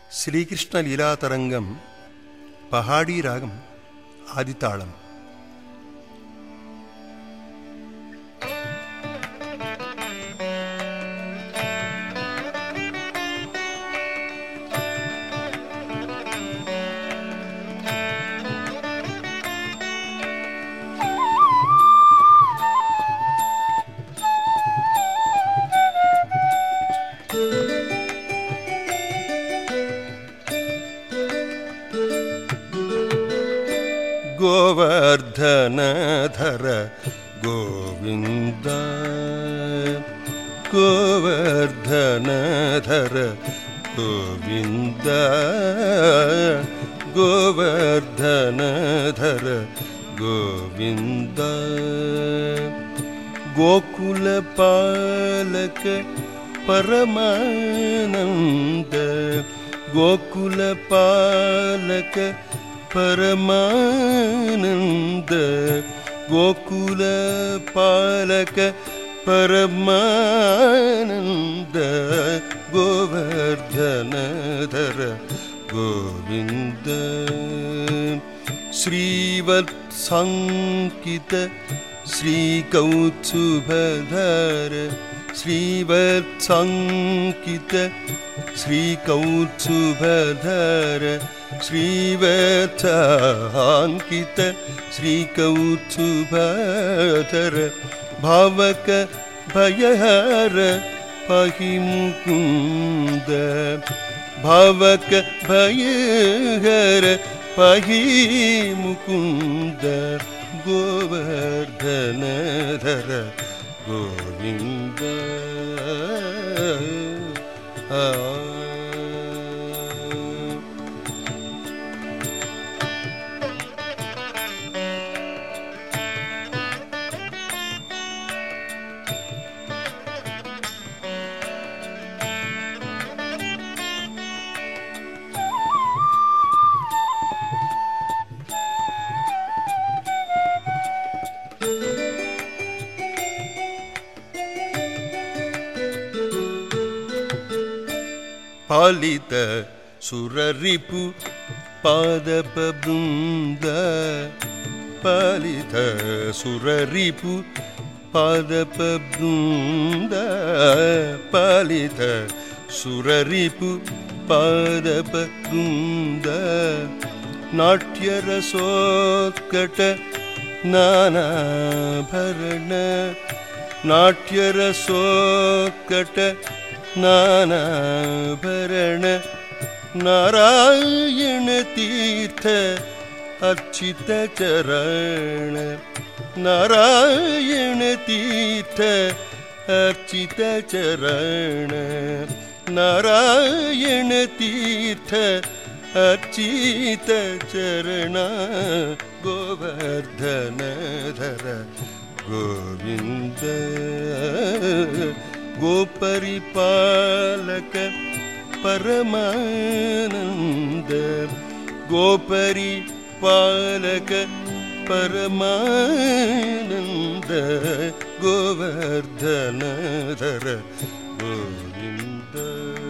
श्रीकृष्ण लीलातरंगम पहाड़ी रागम आदितालम। गोवर्धनधर गोविंद गोवर्धनधर गोविंद गोवर्धनधर गोविंद गोकुल पालक परमानंद गोकुल पालक परमानंद गोकुल पालक परमानंद गोवर्धनधर गोविंद श्रीवत्सांकित श्रीकौत्सुभधर श्रीवत्सांकित श्रीकौत्सुभधर श्रीवत्सांकित श्रीकौत्सुभधर भावक भयहर पाहि मुकुंद भावक भयहर पाहि मुकुंद गोवर्धनधर गोविंद पालित सुररिपु पादप बृंद पालित सुररिपु पादप बृंद पालित सुररिपु पादप बृंद नाट्यरसोत्कट नानाभरण नाट्यरसोत्कट नानाभरण नारायण तीर्थ अर्चित चरण नारायण तीर्थ अर्चित चरण नारायण तीर्थ अर्चित चरण गोवर्धनधर गोविंद गोपरिपालक परमानंद गोपरिपालक परमानंद गोवर्धनधर गोविंद।